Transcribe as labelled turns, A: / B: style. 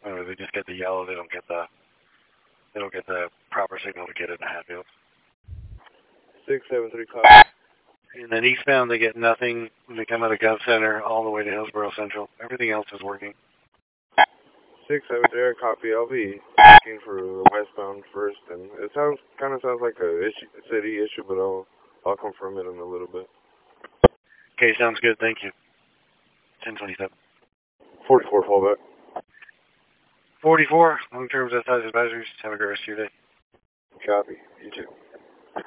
A: Or they just get the yellow, they don't get the proper signal to get into Hatfield.
B: 673 copy.
A: And then eastbound, they get nothing when they come out of Gov Center all the way to Hillsborough Central. Everything else is working.
B: 673 copy. I'll be looking for the westbound first, and it kind of sounds like a city issue, but I'll confirm it in a little bit.
A: Okay, sounds good. Thank you. 1027.
B: 44 fallback.
A: 44, long-term size advisories. Have a great rest of your day.
B: Copy.